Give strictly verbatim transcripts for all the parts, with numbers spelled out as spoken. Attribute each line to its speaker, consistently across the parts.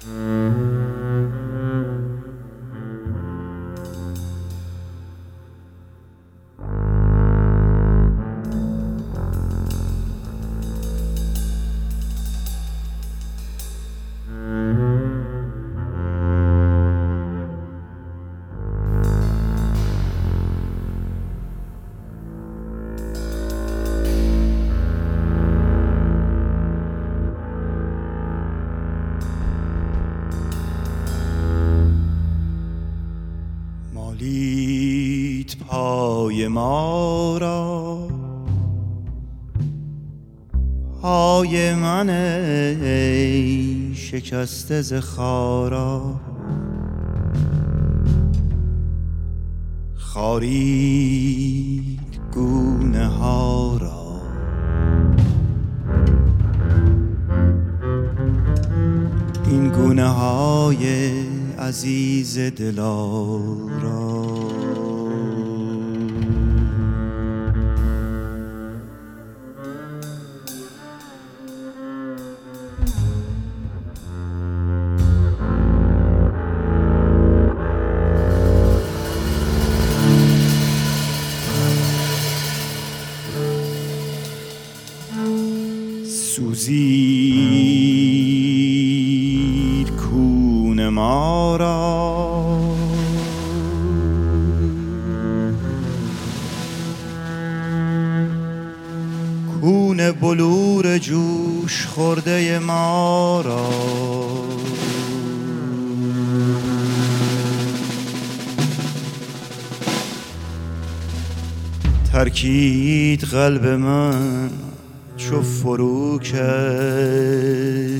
Speaker 1: مالید پای ما را پای من ای شکسته ز خارا، خارید گونه ها را این گونه های عزیز دلارا. سوزید کون ما را کون بلور جوش خورده ما را، ترکید قلب من چو فرو کرد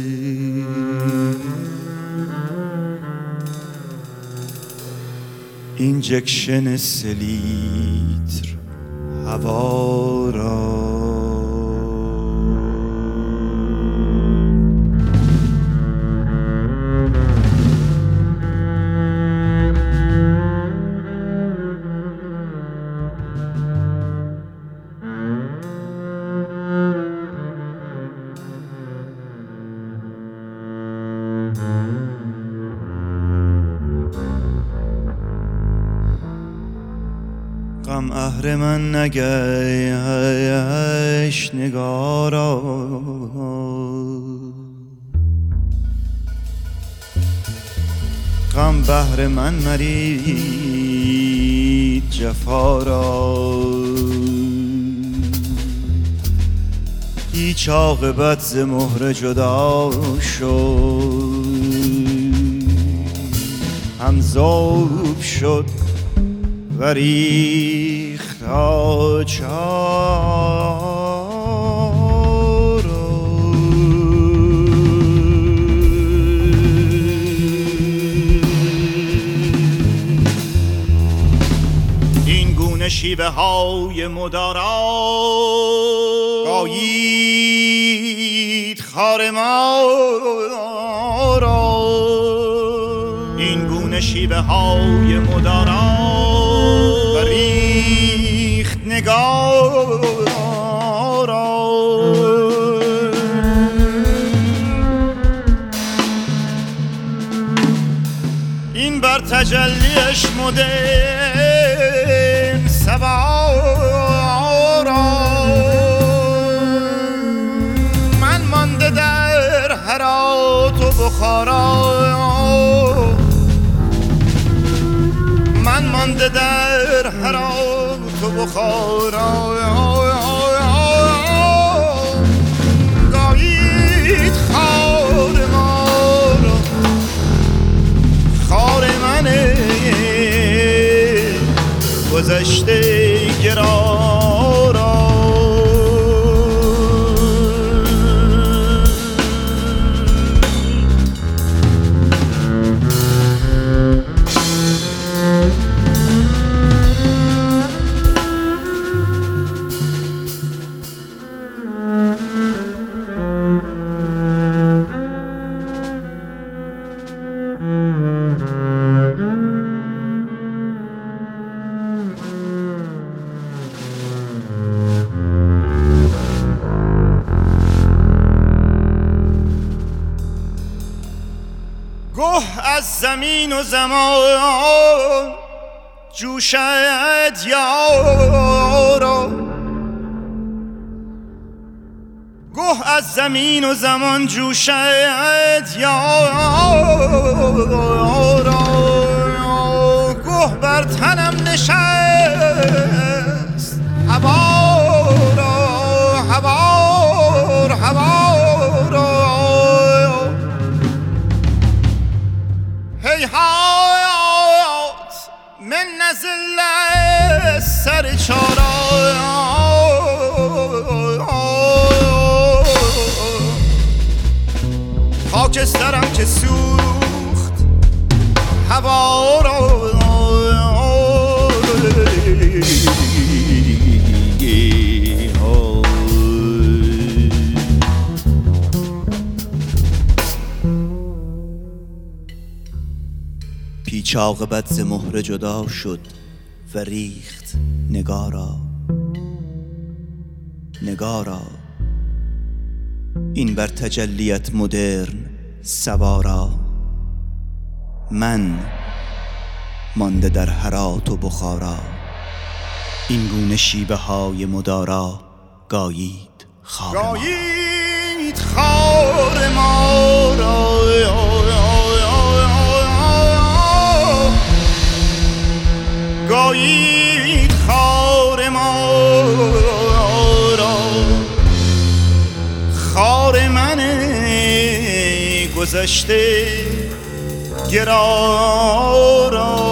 Speaker 1: اینجکشن سلیتر هوا را. غم اهرمن نگشت نگارا، غم بهر من مرید جفا را. هیچ عاقبت ز مهر جدا شد، هم ذوب شد و ریخت آچار. این گونه شیوه های مدارا گایید خار ما را. این گونه شیوه های مدارا ریخت نگارا. این بر تجلیش مدن سوارا. من مانده در هرات و بخارا، من مانده در هرات و بخارا. گایید خار ما را، خار منه گذشته گرارا. گه از زمین و زمان جوشد یارا، گه از زمین و زمان جوشد یارا، گه بر تنم نشست هوارا هوار هوارا، هیهات من نزل سر چارا، خاکسترم که سوخت هوارا، پیچ عاقبت ز مهره جدا شد و ریخت نگارا، نگارا این بر تجلیت مدرن سوارا، من مانده در هرات و بخارا، این گونه شیوه های مدارا گایید خار ما، گایید خار ما را، گایید خار ما را، خار من گذشته گرارا.